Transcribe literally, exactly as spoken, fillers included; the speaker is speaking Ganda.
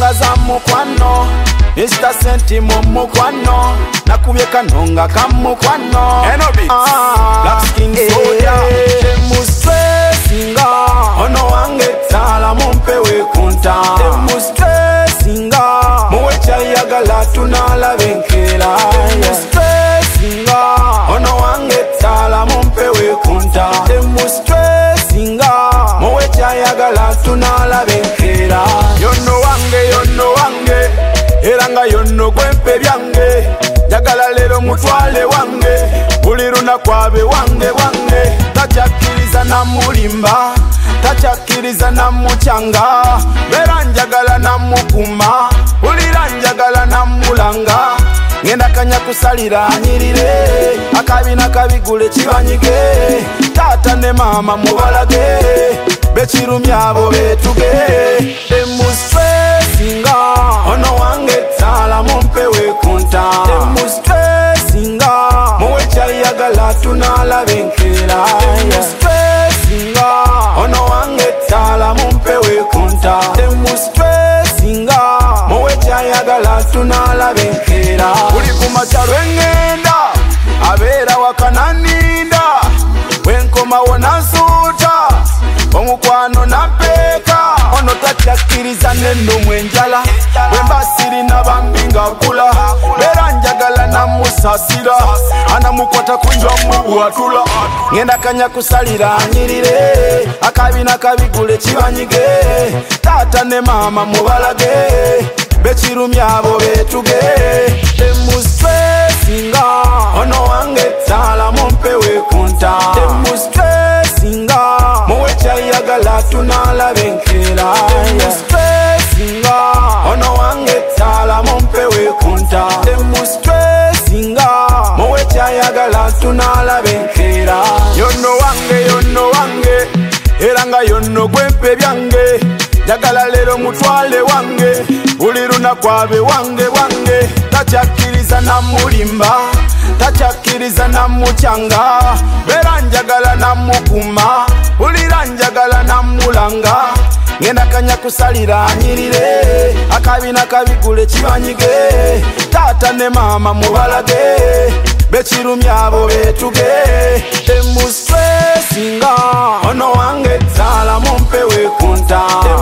za mukwano mister Senti mu mukwano nakubye kanonga ka mukwano Enobits ah, Black Skin Soldier Demonstresinga ono wange tala mumpewe kunta Demonstresinga muwe chayagala tunalabenkera Demonstresinga ono wange tala mumpewe kunta Demonstresinga muwe chayagala tunalabenkera Yono wange yono wange eranga yono gwempe byange njagala lero mutwale wange buli lunaku abe wange wange takyakiriza namulimba takyakiriza namukyanga beera njagala namukuma bulira njagala namulanga ngenda kanya kusalira anyirire akabina kabigule kibanyige taata ne maama mubalage bekirumya abo betuge Demonstresinga ono wange tala mumpewe kunta Demonstresinga muwe chayagala tunalabenkera Demonstresinga ono wange tala mumpewe kunta Demonstresinga muwe chayagala tunalabenkera uli kumachalo engenda abeera wakananinda wenkoma wonansuuta omukwano nampeka ono takyakiriza neno mwenjala bwemba sirina bambi nga kula beera njagala namusasira anamukwata kunjwa mubwatula ngenda kanya kusalira anyirire akabina kabigule kibanyige taata ne maama mubalage bekirumya abo betuge Demonstresinga ono wange tala mumpewe kunta Demonstresinga muwe chayagala tunalabenkera Demonstresinga ono wange tala mumpewe kunta Demonstresinga muwe chayagala tunalabenkera yono wange yono wange eranga yono gwempe byange njagala lero mutwale wange buli lunaku abe wange wange takyakiriza namulimba takyakiriza namukyanga beera njagala namukuma bulira njagala namulanga ngenda kanya kusalira anyirire akabina kabigule kibanyige taata ne maama mubalage bekirumya abo betuge Demonstresinga ono wange tala mumpewe kunta